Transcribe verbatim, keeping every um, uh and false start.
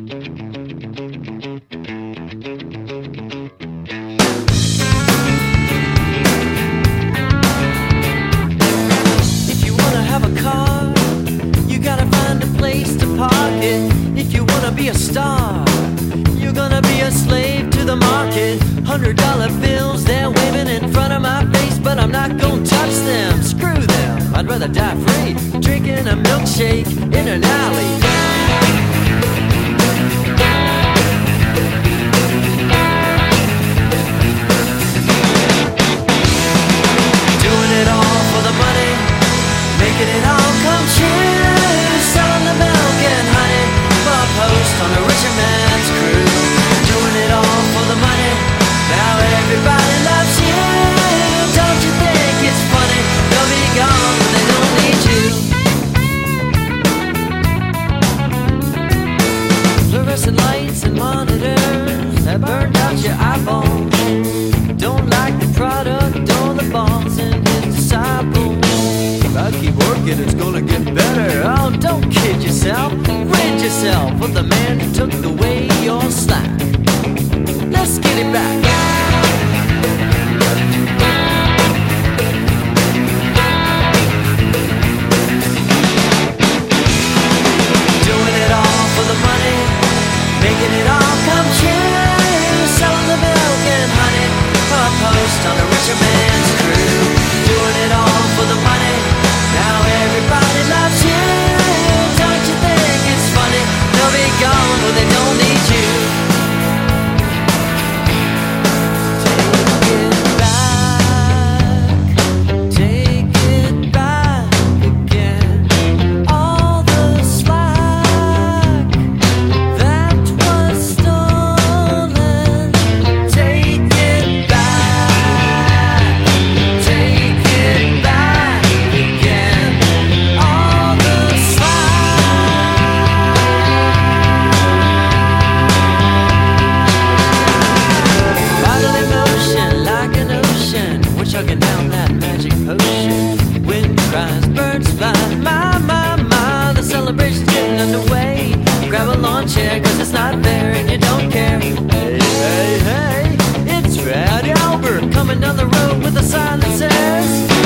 If you wanna have a car, you gotta find a place to park it. If you wanna be a star, you're gonna be a slave to the market. Hundred dollar bills, they're waving in front of my face, but I'm not gonna touch them. Screw them, I'd rather die free, drinking a milkshake in an alley. Doing it all for the money, making it all come true, selling the milk and honey for a post on a richer man's crew. Doing it all for the money, now everybody loves you. Don't you think it's funny? They'll be gone when they don't need you. Fluorescent lights and monitors have burned out your eyeballs. Don't like the product or the boss and his disciples. If I keep working, it's gonna get better. Oh, don't kid yourself, rid yourself of the man who took away your slack. Let's get it back. Doing it all for the money, making it all come true, selling the milk and honey for a post on a richer man's crew. Doing it all for the money, now everybody loves you. Don't you think it's funny? They'll be gone when they don't need you. Chugging down that magic potion. Wind cries, birds fly. My, my, my, the celebration's getting underway. Grab a lawn chair, cause it's not fair and you don't care. Hey, hey, hey, it's Fat Albert coming down the road with a sign that says